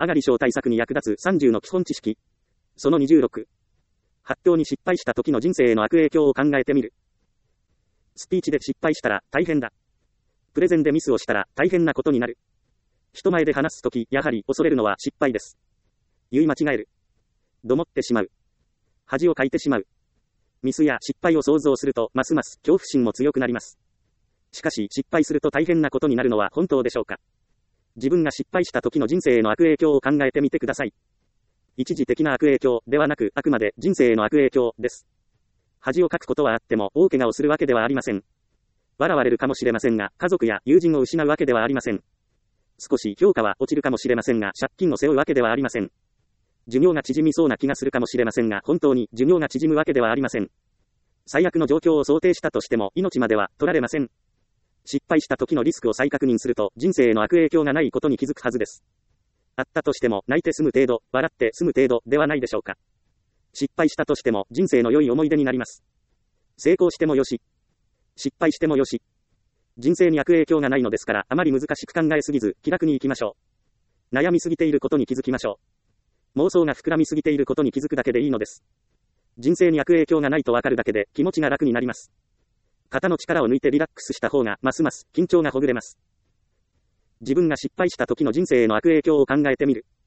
上がり症対策に役立つ30の基本知識。その26。発表に失敗した時の人生への悪影響を考えてみる。スピーチで失敗したら大変だ。プレゼンでミスをしたら大変なことになる。人前で話すとき、やはり恐れるのは失敗です。言い間違える。どもってしまう。恥をかいてしまう。ミスや失敗を想像すると、ますます恐怖心も強くなります。しかし、失敗すると大変なことになるのは本当でしょうか。自分が失敗した時の人生への悪影響を考えてみてください。一時的な悪影響ではなく、あくまで人生への悪影響です。恥をかくことはあっても、大怪我をするわけではありません。笑われるかもしれませんが、家族や友人を失うわけではありません。少し評価は落ちるかもしれませんが、借金を背負うわけではありません。寿命が縮みそうな気がするかもしれませんが、本当に寿命が縮むわけではありません。最悪の状況を想定したとしても、命までは取られません。失敗した時のリスクを再確認すると、人生への悪影響がないことに気づくはずです。あったとしても、泣いて済む程度、笑って済む程度ではないでしょうか。失敗したとしても、人生の良い思い出になります。成功してもよし、失敗してもよし。人生に悪影響がないのですから、あまり難しく考えすぎず、気楽に行きましょう。悩みすぎていることに気づきましょう。妄想が膨らみすぎていることに気づくだけでいいのです。人生に悪影響がないとわかるだけで、気持ちが楽になります。肩の力を抜いてリラックスした方が、ますます緊張がほぐれます。自分が失敗した時の人生への悪影響を考えてみる。